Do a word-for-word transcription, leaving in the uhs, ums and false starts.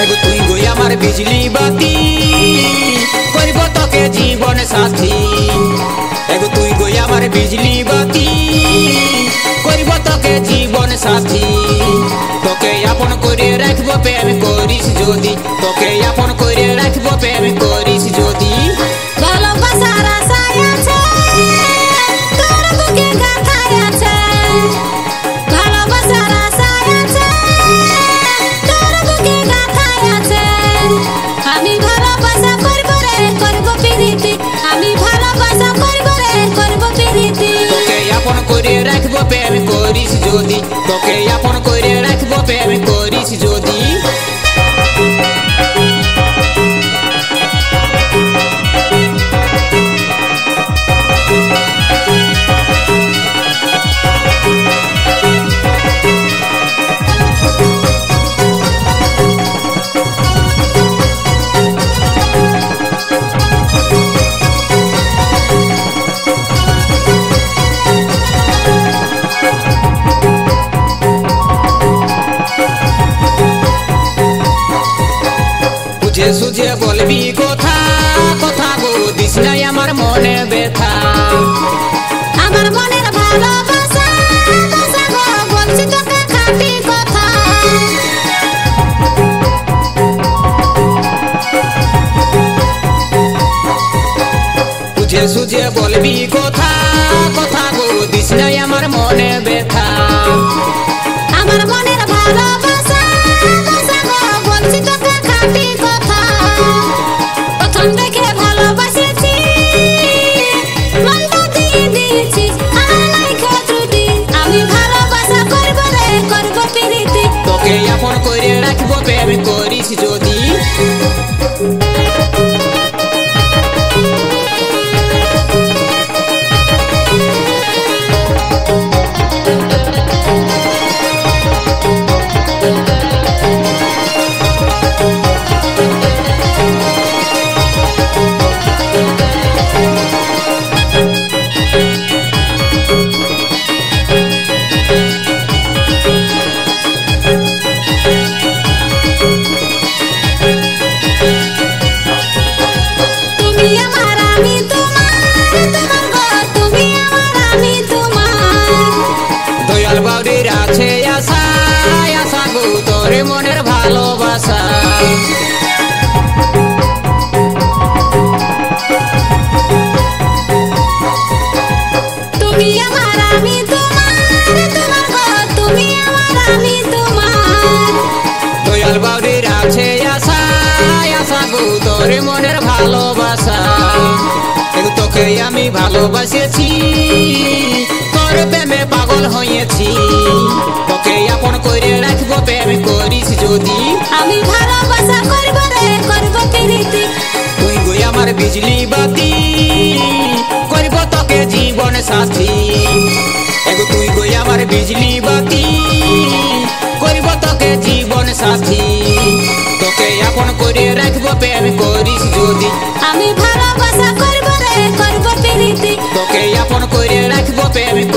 एगो तुई गो आमार बिजली बाती करब तोके जीवन साथी एगो तुई गो आमार बिजली बाती करब तोके जीवन साथी तोके आपन करे राखबो प्रेम करिस जोदी तोके आपन करे राखबो प्रेम करिस जोदी ভালোবাসার আশায় আছে তোর বুকে গাঁথায় আছে ভালোবাসার আশায় আছে তোর বুকে গাঁথায় আছে আমি ভালোবাসা করব রে করব প্রীতি আমি ভালোবাসা করব রে করব প্রীতি তোকে আপন করে রাখবো প্রেম করিস যদি তোকে আপন করে রাখবো প্রেম করিস যদি বুঝে সুঝে বলবি কথা কথা গো দিস নাই আমার মনে ব্যথা আমার মনের ভালোবাসা বাসা গো বলছি তোকে খাঁটি কথা বুঝে সুঝে বলবি কথা কথা গো দিস নাই আমার মনে ব্যথা আমার মনের ভালোবাসা বাসা গো বলছি তোকে খাঁটি কথা প্রথম দেখে ভালোবাসেছি মনটা দিয়ে দিয়েছি আর নাই ত্রুটি আমি ভালোবাসা করব রে করব প্রীতি তোকে আপন করে রাখবো প্রেম করিস যদি তুমি আমার আমি তোমার তোমার গো তুমি আমার আমি তোমার দয়াল বাউরির আছে আশা আশা গো তোরে মনের ভালোবাসা তুমি আমার আমি তোমার তোমার গো তুমি আমার আমি তোমার দয়াল বাউরির আছে আশা আশা গো তোরে মনের ভালোবাসা এগো তোকে আমি ভালোবাসেছি তোর প্রেমে পাগল হয়েছি তোকে আপন করে রাখবো প্রেম করিস যদি আমি ভালোবাসা করব রে করব প্রীতি তুই গো আমার বিজলি বাতি করব তোকে জীবন সাথী এগো তুই গো আমার বিজলি বাতি করব তোকে জীবন সাথী তোকে আপন করে রাখবো প্রেম করিস যদি আমি ভালোবাসা করব রে করব প্রীতি তোকে আপন করে রাখবো প্রেম